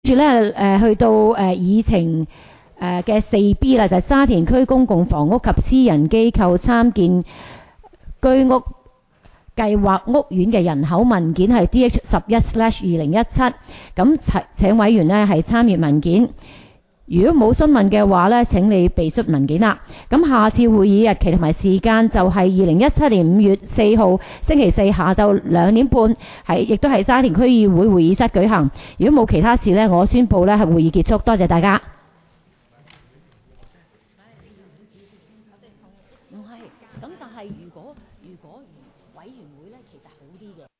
住咧去到議程嘅4B 啦，就係沙田區公共房屋及私人機構參建居屋計劃屋苑嘅人口文件係 DH11/2017， 咁請委員呢係參閱文件。如果冇詢問嘅話呢，請你備出文件啦。咁下次會議日期同埋時間就係2017年5月4號星期四下晝2點半，亦都係沙田區議會會議室舉行。如果冇其他事呢，我宣布呢係會議結束。多謝大家。唔係，咁但係如果委員會呢，其實好啲嘅。